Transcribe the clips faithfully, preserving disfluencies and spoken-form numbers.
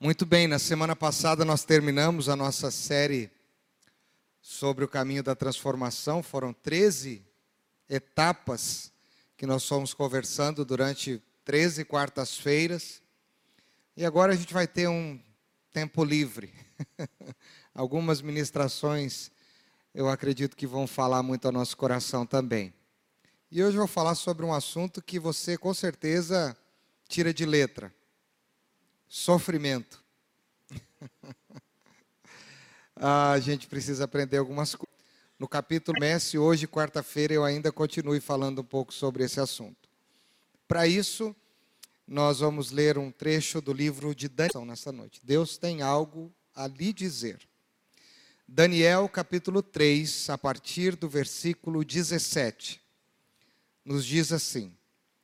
Muito bem, na semana passada nós terminamos a nossa série sobre o caminho da transformação. Foram treze etapas que nós fomos conversando durante treze quartas-feiras. E agora a gente vai ter um tempo livre. Algumas ministrações eu acredito que vão falar muito ao nosso coração também. E hoje eu vou falar sobre um assunto que você com certeza tira de letra. Sofrimento. ah, a gente precisa aprender algumas coisas. No capítulo Messi, hoje, quarta-feira, eu ainda continue falando um pouco sobre esse assunto. Para isso, nós vamos ler um trecho do livro de Daniel nessa noite. Deus tem algo a lhe dizer. Daniel, capítulo três, a partir do versículo dezessete, nos diz assim: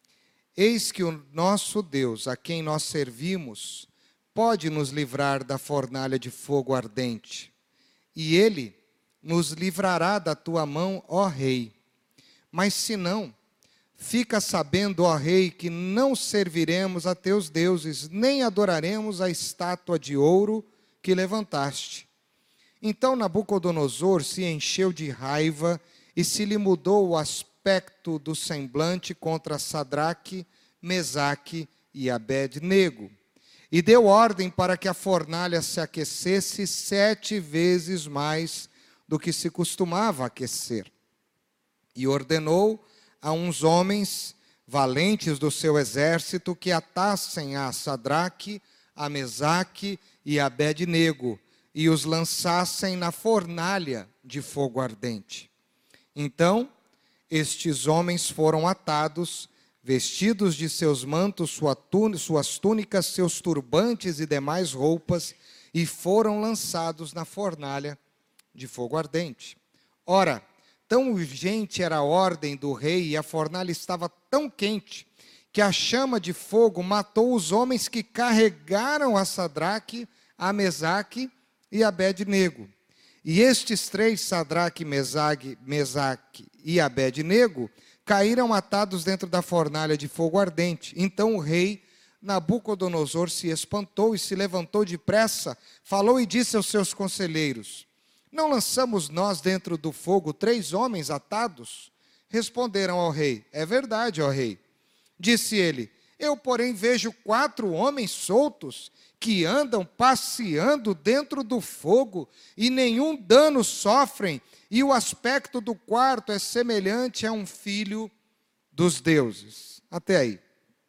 Eis que o nosso Deus, a quem nós servimos, pode nos livrar da fornalha de fogo ardente, e Ele nos livrará da tua mão, ó Rei. Mas se não, fica sabendo, ó Rei, que não serviremos a teus deuses, nem adoraremos a estátua de ouro que levantaste. Então Nabucodonosor se encheu de raiva e se lhe mudou o aspecto do semblante contra Sadraque, Mesaque e Abed-nego. E deu ordem para que a fornalha se aquecesse sete vezes mais do que se costumava aquecer. E ordenou a uns homens valentes do seu exército que atassem a Sadraque, a Mesaque e a Abed-nego e os lançassem na fornalha de fogo ardente. Então, estes homens foram atados, vestidos de seus mantos, sua túnica, suas túnicas, seus turbantes e demais roupas, e foram lançados na fornalha de fogo ardente. Ora, tão urgente era a ordem do rei, e a fornalha estava tão quente, que a chama de fogo matou os homens que carregaram a Sadraque, a Mesaque e a Abed-nego. E estes três, Sadraque, Mesaque, Mesaque e Abed-nego, caíram atados dentro da fornalha de fogo ardente. Então o rei Nabucodonosor se espantou e se levantou depressa, falou e disse aos seus conselheiros: Não lançamos nós dentro do fogo três homens atados? Responderam ao rei: É verdade, ó rei. Disse ele: Eu, porém, vejo quatro homens soltos que andam passeando dentro do fogo e nenhum dano sofrem, e o aspecto do quarto é semelhante a um filho dos deuses. Até aí.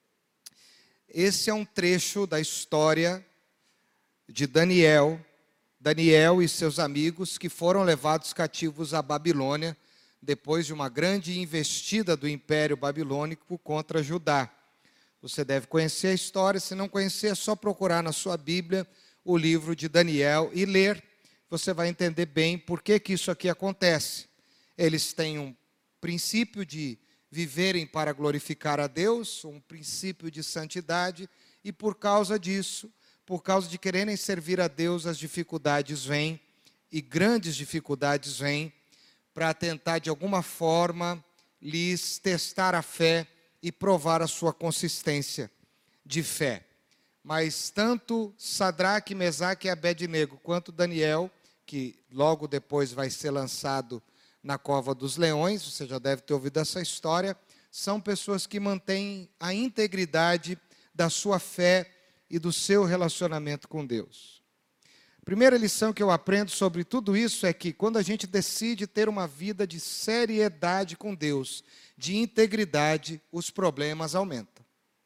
Esse é um trecho da história de Daniel, Daniel e seus amigos que foram levados cativos à Babilônia depois de uma grande investida do Império Babilônico contra Judá. Você deve conhecer a história, se não conhecer é só procurar na sua Bíblia o livro de Daniel e ler. Você vai entender bem por que que isso aqui acontece. Eles têm um princípio de viverem para glorificar a Deus, um princípio de santidade, e por causa disso, por causa de quererem servir a Deus, as dificuldades vêm, e grandes dificuldades vêm, para tentar de alguma forma lhes testar a fé e provar a sua consistência de fé. Mas tanto Sadraque, Mesaque e Abed-nego, quanto Daniel, que logo depois vai ser lançado na cova dos leões, você já deve ter ouvido essa história, são pessoas que mantêm a integridade da sua fé e do seu relacionamento com Deus. A primeira lição que eu aprendo sobre tudo isso é que quando a gente decide ter uma vida de seriedade com Deus, de integridade, os problemas aumentam.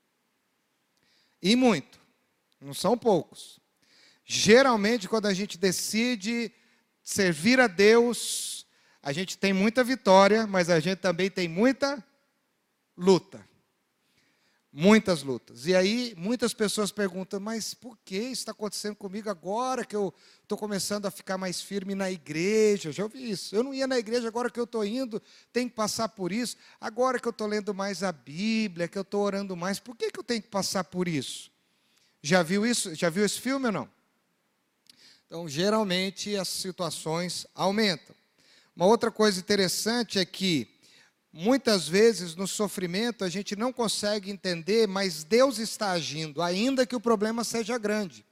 E muito, não são poucos. Geralmente, quando a gente decide servir a Deus, a gente tem muita vitória, mas a gente também tem muita luta. Muitas lutas. E aí, muitas pessoas perguntam, mas por que isso está acontecendo comigo agora que eu estou começando a ficar mais firme na igreja? Eu já ouvi isso. Eu não ia na igreja, agora que eu estou indo, tenho que passar por isso. Agora que eu estou lendo mais a Bíblia, que eu estou orando mais, por que que eu tenho que passar por isso? Já viu isso? Já viu esse filme ou não? Então, geralmente, as situações aumentam. Uma outra coisa interessante é que muitas vezes no sofrimento a gente não consegue entender, mas Deus está agindo, ainda que o problema seja grande.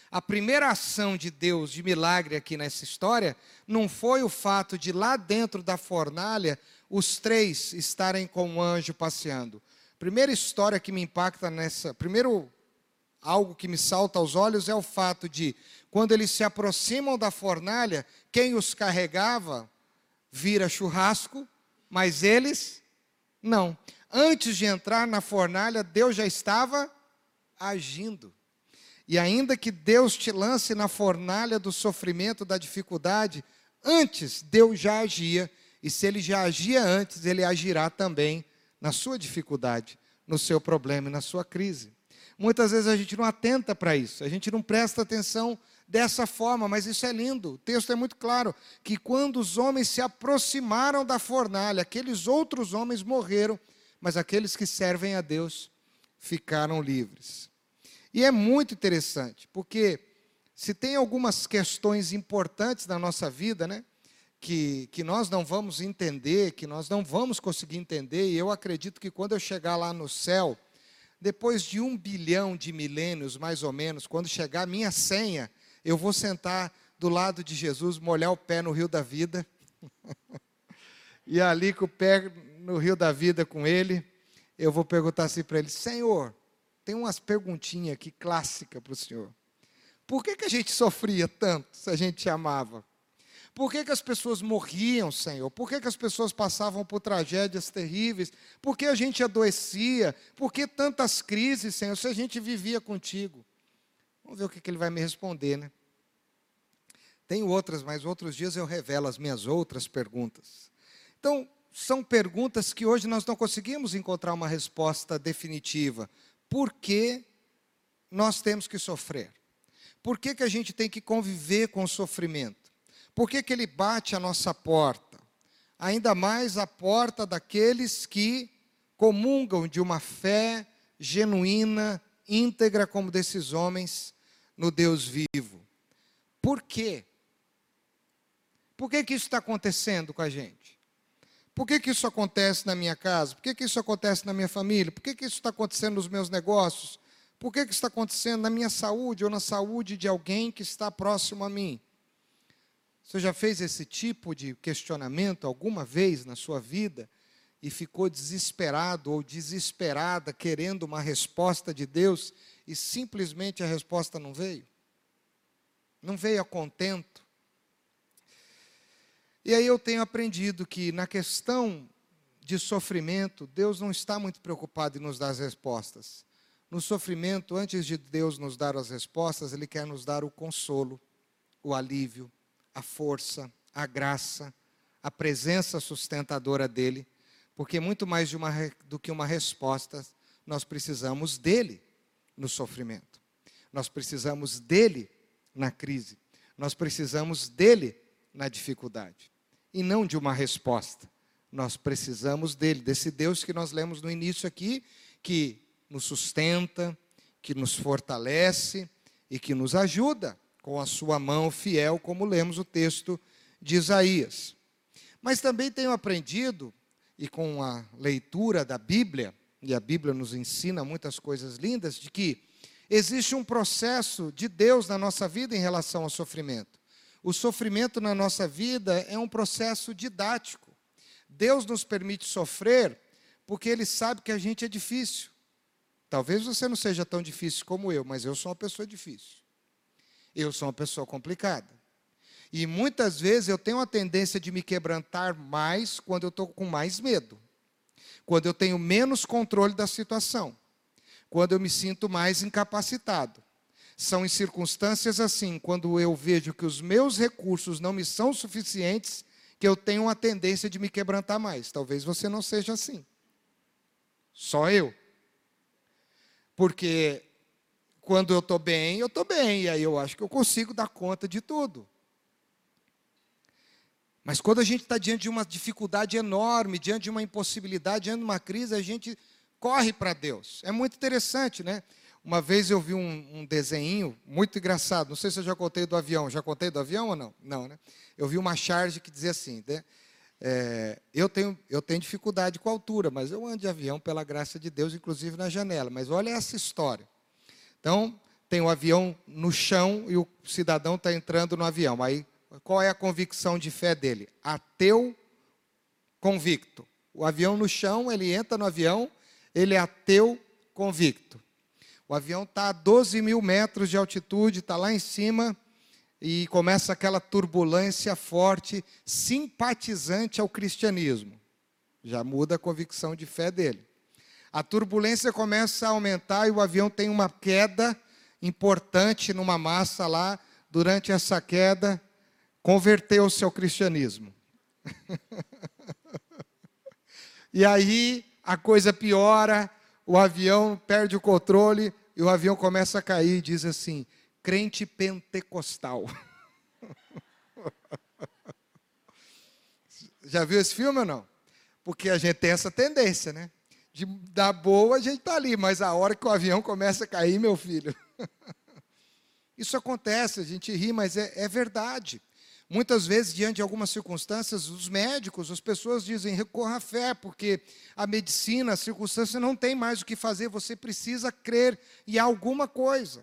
A primeira ação de Deus, de milagre aqui nessa história, não foi o fato de lá dentro da fornalha, os três estarem com o anjo passeando. Primeira história que me impacta nessa, primeiro algo que me salta aos olhos é o fato de, quando eles se aproximam da fornalha, quem os carregava vira churrasco, mas eles não. Antes de entrar na fornalha, Deus já estava agindo. E ainda que Deus te lance na fornalha do sofrimento, da dificuldade, antes Deus já agia. E se Ele já agia antes, Ele agirá também na sua dificuldade, no seu problema e na sua crise. Muitas vezes a gente não atenta para isso, a gente não presta atenção dessa forma, mas isso é lindo. O texto é muito claro, que quando os homens se aproximaram da fornalha, aqueles outros homens morreram, mas aqueles que servem a Deus ficaram livres. E é muito interessante, porque se tem algumas questões importantes na nossa vida, né, que, que nós não vamos entender, que nós não vamos conseguir entender, e eu acredito que quando eu chegar lá no céu, depois de um bilhão de milênios, mais ou menos, quando chegar a minha senha, eu vou sentar do lado de Jesus, molhar o pé no rio da vida, e ali com o pé no rio da vida com ele, eu vou perguntar assim para ele: Senhor, tem umas perguntinhas aqui clássicas para o Senhor. Por que, que a gente sofria tanto se a gente te amava? Por que, que as pessoas morriam, Senhor? Por que, que as pessoas passavam por tragédias terríveis? Por que a gente adoecia? Por que tantas crises, Senhor, se a gente vivia contigo? Vamos ver o que, que ele vai me responder, né? Tenho outras, mas outros dias eu revelo as minhas outras perguntas. Então, são perguntas que hoje nós não conseguimos encontrar uma resposta definitiva. Por que nós temos que sofrer? Por que, que a gente tem que conviver com o sofrimento? Por que, que ele bate a nossa porta? Ainda mais a porta daqueles que comungam de uma fé genuína, íntegra, como desses homens, no Deus vivo. Por quê? Por que, que isso está acontecendo com a gente? Por que, que isso acontece na minha casa? Por que, que isso acontece na minha família? Por que, que isso está acontecendo nos meus negócios? Por que, que isso está acontecendo na minha saúde ou na saúde de alguém que está próximo a mim? Você já fez esse tipo de questionamento alguma vez na sua vida e ficou desesperado ou desesperada querendo uma resposta de Deus e simplesmente a resposta não veio? Não veio a contento? E aí eu tenho aprendido que na questão de sofrimento, Deus não está muito preocupado em nos dar as respostas. No sofrimento, antes de Deus nos dar as respostas, Ele quer nos dar o consolo, o alívio, a força, a graça, a presença sustentadora dEle, porque muito mais de uma, do que uma resposta, nós precisamos dEle no sofrimento. Nós precisamos dEle na crise. Nós precisamos dEle na dificuldade. E não de uma resposta. Nós precisamos dEle, desse Deus que nós lemos no início aqui, que nos sustenta, que nos fortalece e que nos ajuda com a sua mão fiel, como lemos o texto de Isaías. Mas também tenho aprendido, e com a leitura da Bíblia, e a Bíblia nos ensina muitas coisas lindas, de que existe um processo de Deus na nossa vida em relação ao sofrimento. O sofrimento na nossa vida é um processo didático. Deus nos permite sofrer porque Ele sabe que a gente é difícil. Talvez você não seja tão difícil como eu, mas eu sou uma pessoa difícil. Eu sou uma pessoa complicada. E muitas vezes eu tenho a tendência de me quebrantar mais quando eu estou com mais medo. Quando eu tenho menos controle da situação. Quando eu me sinto mais incapacitado. São em circunstâncias assim, quando eu vejo que os meus recursos não me são suficientes, que eu tenho uma tendência de me quebrantar mais. Talvez você não seja assim. Só eu. Porque quando eu estou bem, eu estou bem. E aí eu acho que eu consigo dar conta de tudo. Mas quando a gente está diante de uma dificuldade enorme, diante de uma impossibilidade, diante de uma crise, a gente corre para Deus. É muito interessante, né? Uma vez eu vi um, um desenho muito engraçado. Não sei se eu já contei do avião. Já contei do avião ou não? Não, né? Eu vi uma charge que dizia assim, né? É, eu, tenho, eu tenho dificuldade com a altura, mas eu ando de avião pela graça de Deus, inclusive na janela. Mas olha essa história. Então, tem o avião no chão e o cidadão está entrando no avião. Aí, qual é a convicção de fé dele? Ateu convicto. O avião no chão, ele entra no avião, ele é ateu convicto. O avião está a doze mil metros de altitude, está lá em cima, e começa aquela turbulência forte, simpatizante ao cristianismo. Já muda a convicção de fé dele. A turbulência começa a aumentar e o avião tem uma queda importante numa massa lá. Durante essa queda, converteu-se ao cristianismo. E aí a coisa piora, o avião perde o controle e o avião começa a cair e diz assim: crente pentecostal. Já viu esse filme ou não? Porque a gente tem essa tendência, né? De dar boa, a gente está ali, mas a hora que o avião começa a cair, meu filho. Isso acontece, a gente ri, mas é, é verdade. Muitas vezes, diante de algumas circunstâncias, os médicos, as pessoas dizem, recorra à fé, porque a medicina, a circunstância não tem mais o que fazer, você precisa crer em alguma coisa.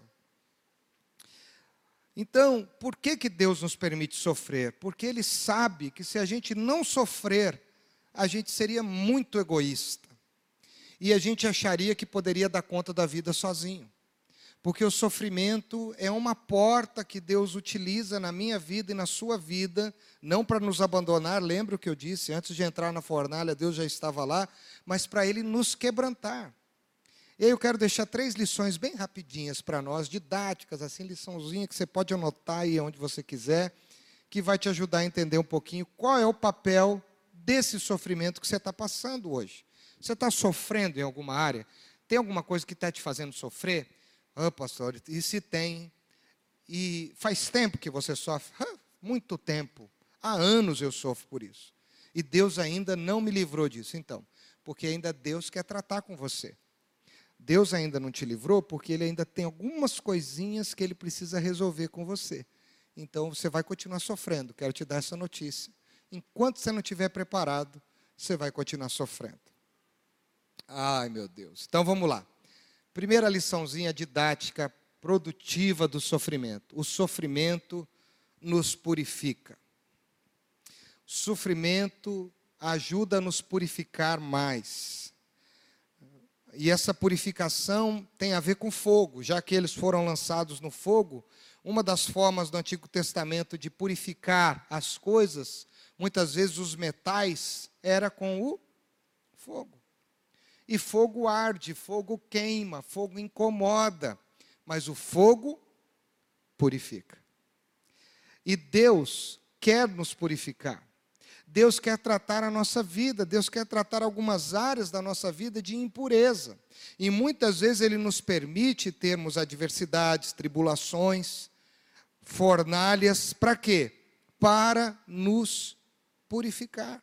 Então, por que que Deus nos permite sofrer? Porque Ele sabe que se a gente não sofrer, a gente seria muito egoísta. E a gente acharia que poderia dar conta da vida sozinho. Porque o sofrimento é uma porta que Deus utiliza na minha vida e na sua vida, não para nos abandonar, lembra o que eu disse, antes de entrar na fornalha, Deus já estava lá, mas para Ele nos quebrantar. E aí eu quero deixar três lições bem rapidinhas para nós, didáticas, assim, liçãozinha que você pode anotar aí onde você quiser, que vai te ajudar a entender um pouquinho qual é o papel desse sofrimento que você está passando hoje. Você está sofrendo em alguma área? Tem alguma coisa que está te fazendo sofrer? Ah, pastor, e se tem? E faz tempo que você sofre? Ah, muito tempo. Há anos eu sofro por isso. E Deus ainda não me livrou disso. Então, porque ainda Deus quer tratar com você. Deus ainda não te livrou porque Ele ainda tem algumas coisinhas que Ele precisa resolver com você. Então, você vai continuar sofrendo. Quero te dar essa notícia. Enquanto você não estiver preparado, você vai continuar sofrendo. Ai, meu Deus. Então, vamos lá. Primeira liçãozinha didática, produtiva do sofrimento. O sofrimento nos purifica. O sofrimento ajuda a nos purificar mais. E essa purificação tem a ver com fogo. Já que eles foram lançados no fogo, uma das formas do Antigo Testamento de purificar as coisas, muitas vezes os metais, era com o fogo. E fogo arde, fogo queima, fogo incomoda, mas o fogo purifica. E Deus quer nos purificar. Deus quer tratar a nossa vida, Deus quer tratar algumas áreas da nossa vida de impureza. E muitas vezes Ele nos permite termos adversidades, tribulações, fornalhas, para quê? Para nos purificar.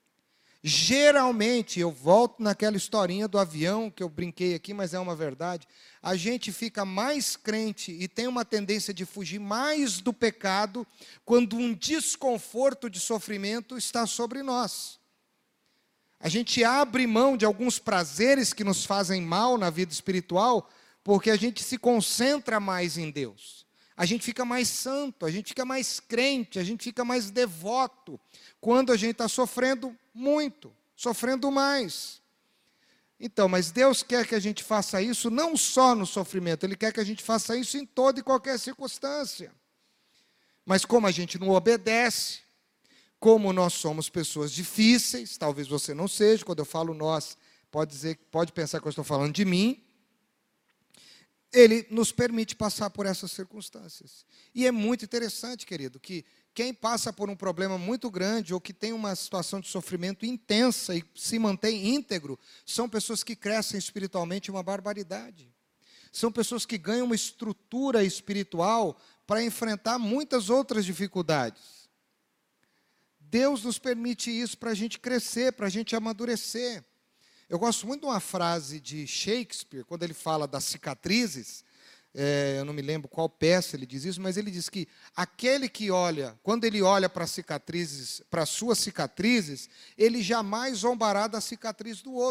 Geralmente, eu volto naquela historinha do avião, que eu brinquei aqui, mas é uma verdade, a gente fica mais crente e tem uma tendência de fugir mais do pecado quando um desconforto de sofrimento está sobre nós. A gente abre mão de alguns prazeres que nos fazem mal na vida espiritual, porque a gente se concentra mais em Deus. A gente fica mais santo, a gente fica mais crente, a gente fica mais devoto, quando a gente está sofrendo muito, sofrendo mais. Então, mas Deus quer que a gente faça isso não só no sofrimento, Ele quer que a gente faça isso em toda e qualquer circunstância. Mas como a gente não obedece, como nós somos pessoas difíceis, talvez você não seja, quando eu falo nós, pode dizer, pode pensar que eu estou falando de mim, Ele nos permite passar por essas circunstâncias. E é muito interessante, querido, que quem passa por um problema muito grande ou que tem uma situação de sofrimento intensa e se mantém íntegro, são pessoas que crescem espiritualmente uma barbaridade. São pessoas que ganham uma estrutura espiritual para enfrentar muitas outras dificuldades. Deus nos permite isso para a gente crescer, para a gente amadurecer. Eu gosto muito de uma frase de Shakespeare, quando ele fala das cicatrizes, é, eu não me lembro qual peça ele diz isso, mas ele diz que aquele que olha, quando ele olha para as cicatrizes, para as suas cicatrizes, ele jamais zombará da cicatriz do outro.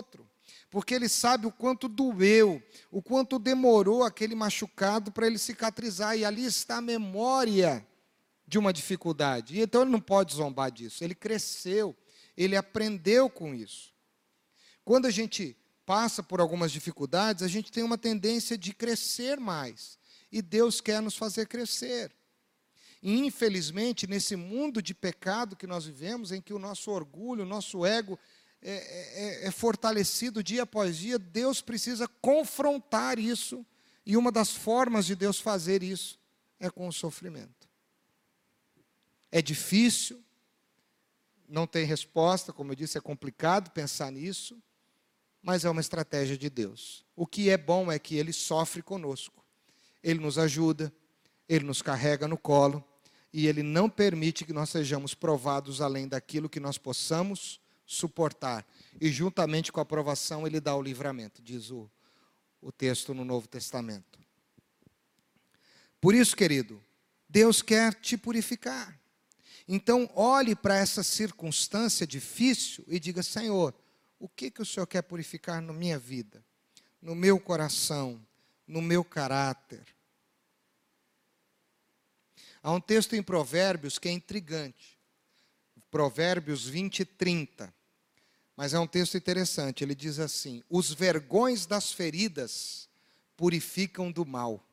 porque Ele sabe o quanto doeu, o quanto demorou aquele machucado para ele cicatrizar, e ali está a memória de uma dificuldade. E então Ele não pode zombar disso, Ele cresceu, Ele aprendeu com isso. Quando a gente passa por algumas dificuldades, a gente tem uma tendência de crescer mais, e Deus quer nos fazer crescer. E, infelizmente, nesse mundo de pecado que nós vivemos, em que o nosso orgulho, o nosso ego é, é, é fortalecido dia após dia, Deus precisa confrontar isso. E uma das formas de Deus fazer isso é com o sofrimento. É difícil, não tem resposta, como eu disse, é complicado pensar nisso, mas é uma estratégia de Deus. O que é bom é que Ele sofre conosco. Ele nos ajuda, Ele nos carrega no colo, e Ele não permite que nós sejamos provados além daquilo que nós possamos suportar. E juntamente com a provação, Ele dá o livramento, diz o, o texto no Novo Testamento. Por isso, querido, Deus quer te purificar. Então, olhe para essa circunstância difícil e diga: Senhor, o que, que o Senhor quer purificar na minha vida, no meu coração, no meu caráter? Há um texto em Provérbios que é intrigante. Provérbios vinte, trinta. Mas é um texto interessante. Ele diz assim: os vergões das feridas purificam do mal.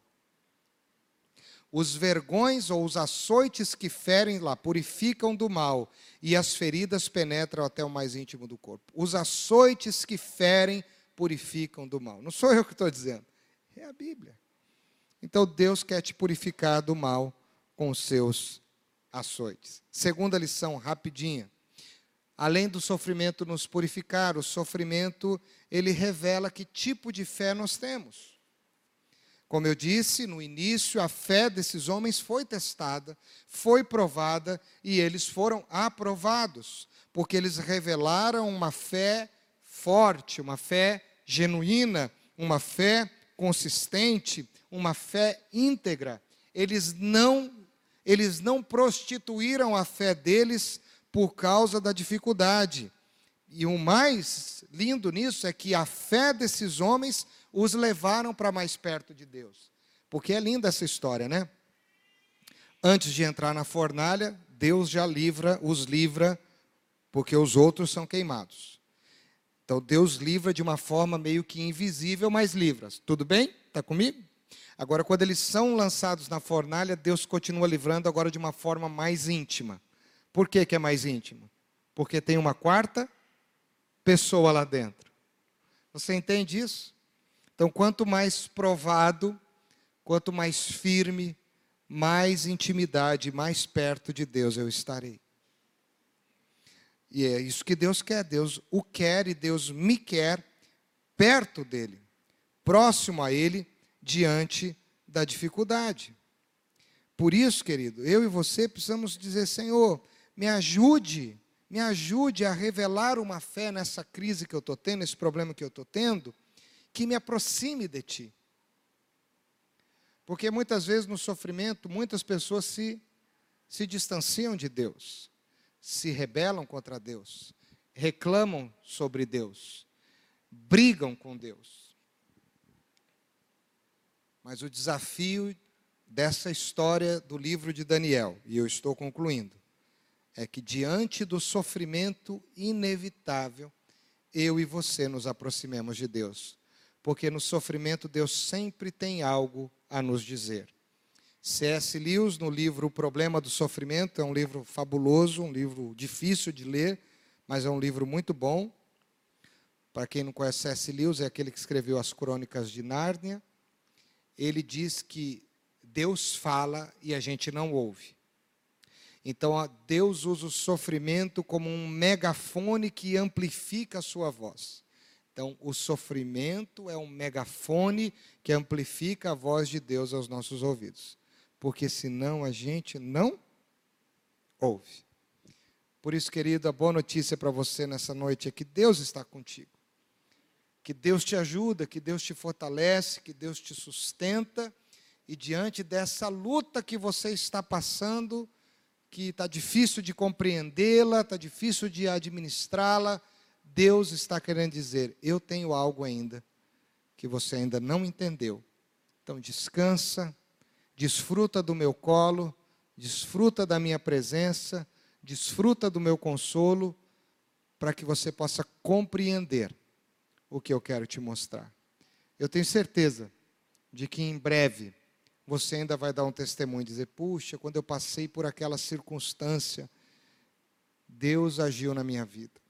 Os vergões ou os açoites que ferem lá purificam do mal, e as feridas penetram até o mais íntimo do corpo. Os açoites que ferem purificam do mal. Não sou eu que estou dizendo, é a Bíblia. Então Deus quer te purificar do mal com os seus açoites. Segunda lição, rapidinha. Além do sofrimento nos purificar, o sofrimento, ele revela que tipo de fé nós temos. Como eu disse no início, a fé desses homens foi testada, foi provada, e eles foram aprovados, porque eles revelaram uma fé forte, uma fé genuína, uma fé consistente, uma fé íntegra. Eles não Eles não prostituíram a fé deles por causa da dificuldade. E o mais lindo nisso é que a fé desses homens os levaram para mais perto de Deus. Porque é linda essa história, né? Antes de entrar na fornalha, Deus já livra, os livra, porque os outros são queimados. Então Deus livra de uma forma meio que invisível, mas livra. Tudo bem? Está comigo? Agora, quando eles são lançados na fornalha, Deus continua livrando agora de uma forma mais íntima. Por que que é mais íntima? Porque tem uma quarta pessoa lá dentro. Você entende isso? Então, quanto mais provado, quanto mais firme, mais intimidade, mais perto de Deus eu estarei. E é isso que Deus quer. Deus o quer e Deus me quer perto dEle, próximo a Ele, diante da dificuldade. Por isso, querido, eu e você precisamos dizer: Senhor, me ajude, me ajude a revelar uma fé nessa crise que eu estou tendo, nesse problema que eu estou tendo, que me aproxime de Ti. Porque muitas vezes no sofrimento, muitas pessoas se, se distanciam de Deus, se rebelam contra Deus, reclamam sobre Deus, brigam com Deus. Mas o desafio dessa história do livro de Daniel, e eu estou concluindo, é que diante do sofrimento inevitável, eu e você nos aproximemos de Deus. Porque no sofrimento Deus sempre tem algo a nos dizer. C S Lewis, no livro O Problema do Sofrimento, é um livro fabuloso, um livro difícil de ler, mas é um livro muito bom. Para quem não conhece C S Lewis, é aquele que escreveu as Crônicas de Nárnia. Ele diz que Deus fala e a gente não ouve. Então, Deus usa o sofrimento como um megafone que amplifica a sua voz. Então, o sofrimento é um megafone que amplifica a voz de Deus aos nossos ouvidos. Porque senão a gente não ouve. Por isso, querido, a boa notícia para você nessa noite é que Deus está contigo. Que Deus te ajuda, que Deus te fortalece, que Deus te sustenta. E diante dessa luta que você está passando, que está difícil de compreendê-la, está difícil de administrá-la, Deus está querendo dizer, eu tenho algo ainda que você ainda não entendeu. Então descansa, desfruta do meu colo, desfruta da minha presença, desfruta do meu consolo, para que você possa compreender o que eu quero te mostrar. Eu tenho certeza de que em breve você ainda vai dar um testemunho, dizer, puxa, quando eu passei por aquela circunstância, Deus agiu na minha vida.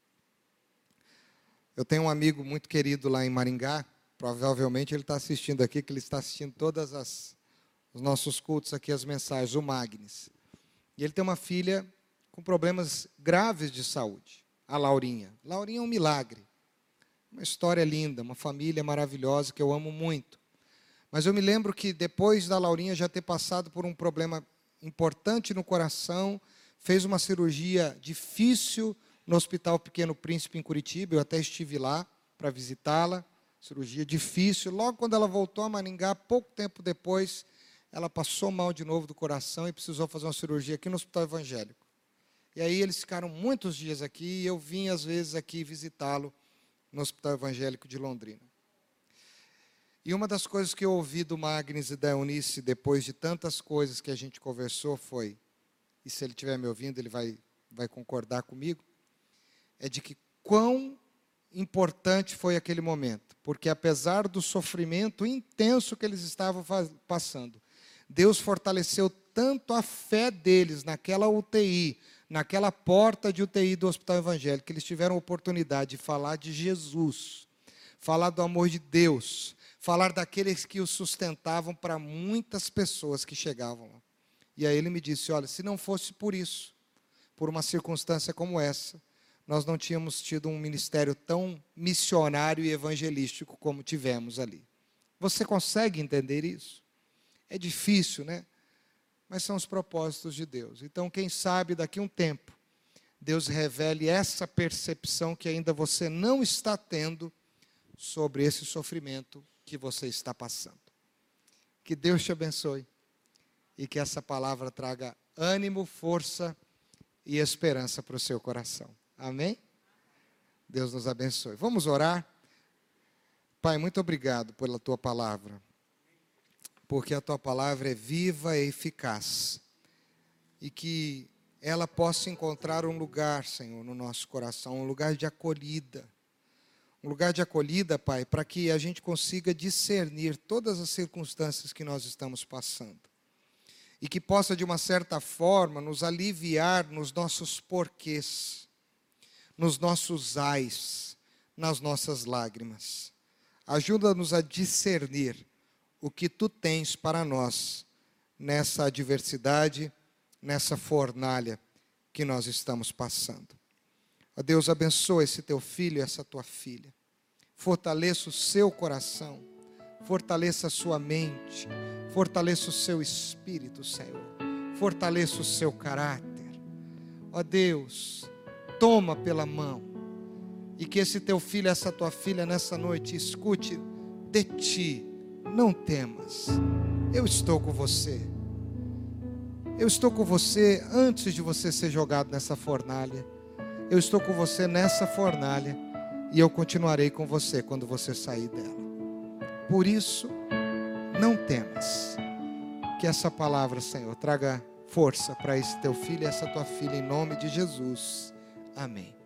Eu tenho um amigo muito querido lá em Maringá, provavelmente ele está assistindo aqui, que ele está assistindo todas as os nossos cultos aqui, as mensagens, o Magnes. E ele tem uma filha com problemas graves de saúde, a Laurinha. Laurinha é um milagre, uma história linda, uma família maravilhosa que eu amo muito. Mas eu me lembro que depois da Laurinha já ter passado por um problema importante no coração, fez uma cirurgia difícil no Hospital Pequeno Príncipe em Curitiba, eu até estive lá para visitá-la, cirurgia difícil. Logo quando ela voltou a Maringá, pouco tempo depois, ela passou mal de novo do coração e precisou fazer uma cirurgia aqui no Hospital Evangélico. E aí eles ficaram muitos dias aqui e eu vim às vezes aqui visitá-lo no Hospital Evangélico de Londrina. E uma das coisas que eu ouvi do Magnes e da Eunice, depois de tantas coisas que a gente conversou, foi, e se ele estiver me ouvindo, ele vai, vai concordar comigo, é de que quão importante foi aquele momento, porque apesar do sofrimento intenso que eles estavam passando, Deus fortaleceu tanto a fé deles naquela U T I, naquela porta de U T I do Hospital Evangélico, que eles tiveram a oportunidade de falar de Jesus, falar do amor de Deus, falar daqueles que o sustentavam para muitas pessoas que chegavam lá. E aí ele me disse, olha, se não fosse por isso, por uma circunstância como essa, nós não tínhamos tido um ministério tão missionário e evangelístico como tivemos ali. Você consegue entender isso? É difícil, né? Mas são os propósitos de Deus. Então, quem sabe, daqui a um tempo, Deus revele essa percepção que ainda você não está tendo sobre esse sofrimento que você está passando. Que Deus te abençoe e que essa palavra traga ânimo, força e esperança para o seu coração. Amém? Deus nos abençoe. Vamos orar? Pai, muito obrigado pela tua palavra, porque a tua palavra é viva e eficaz, e que ela possa encontrar um lugar, Senhor, no nosso coração, um lugar de acolhida, um lugar de acolhida, Pai, para que a gente consiga discernir todas as circunstâncias que nós estamos passando, e que possa, de uma certa forma, nos aliviar nos nossos porquês, nos nossos ais, nas nossas lágrimas. Ajuda-nos a discernir o que Tu tens para nós nessa adversidade, nessa fornalha que nós estamos passando. Ó Deus, abençoa esse Teu filho e essa Tua filha. Fortaleça o seu coração, fortaleça a sua mente, fortaleça o seu espírito, Senhor. Fortaleça o seu caráter. Ó Deus, toma pela mão, e que esse teu filho, essa tua filha, nessa noite, escute de ti, não temas, eu estou com você, eu estou com você antes de você ser jogado nessa fornalha, eu estou com você nessa fornalha, e eu continuarei com você quando você sair dela. Por isso, não temas, que essa palavra, Senhor, traga força para esse teu filho e essa tua filha, em nome de Jesus. Amém.